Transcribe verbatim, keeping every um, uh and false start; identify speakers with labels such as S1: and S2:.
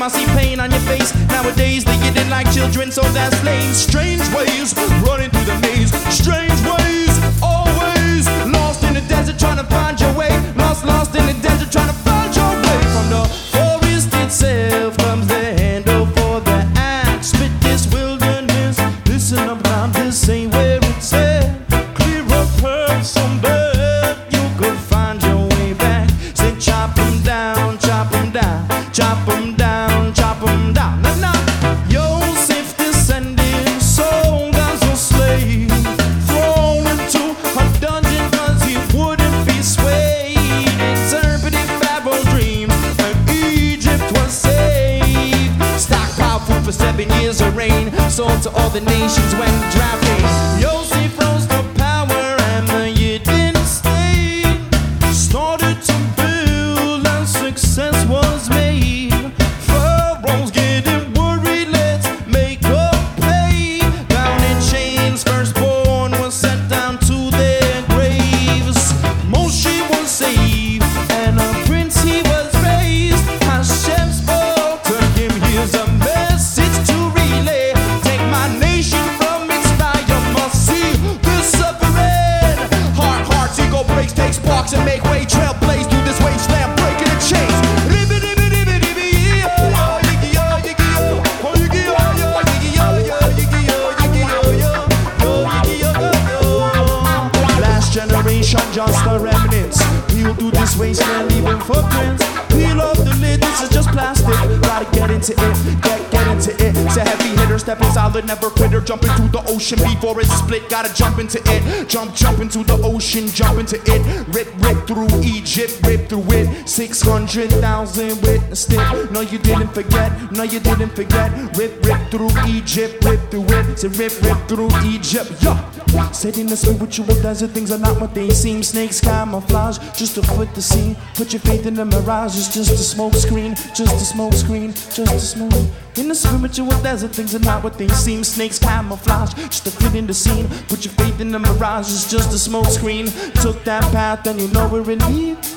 S1: I see pain on your face. Nowadays they get it like children sold as slaves. Strange ways, running through the maze. Strange ways, always lost in the desert trying to find your way. Lost, lost in the desert trying to find your way. From the forest itself comes the handle for the axe. Spit this wilderness, listen up now, this ain't where it's at. Clear up her some bed, you could find your way back. Say chop 'em down, chop 'em down, chop 'em down, chop 'em down. Nah, nah. Joseph descending, sold as a slave, thrown into a dungeon cause he wouldn't be swayed. Interpreting Pharaoh's dreams, and Egypt was saved. Stockpile food for seven years of rain, sold to all the nations when the drought came. Joseph rose to power and the Yidden state started to build and success was made. Pharaoh's getting worried, let's make a pay. Bound in chains, firstborn was sent down to their graves. Moshe was saved and a prince he was raised. Hashem spoke to him, here's a message to relay. Take my nation from its fire, must see the suffering. Heart, hearts, ego breaks, take sparks and make way. Trailblaze through this wasteland, breaking the chains. Last generation, just a remnants. Heal through this wasteland, leaving footprints. Peel off the lid, this is just plastic. Gotta get into it, get, get into it. It's a heavy hitter, stepping solid, never quitter. Jumping through the ocean before it's split. Gotta jump into it, jump, jump into the ocean, jump into it. Rip, rip through Egypt, rip through it. Six hundred thousand witnessed it. No, you didn't forget, no, you didn't forget. Rip, rip through Egypt, rip through it. Say rip, rip through Egypt, yeah. Said in the spiritual desert, things are not what they seem. Snakes camouflage, just to foot the scene. Put your faith in the mirage, it's just a smoke screen, just a smoke screen, just a smoke. In the spiritual desert, things are not what they seem. Snakes camouflage, just to fit in the scene. Put your faith in the mirage, it's just a smoke screen. Took that path and you know where it leads.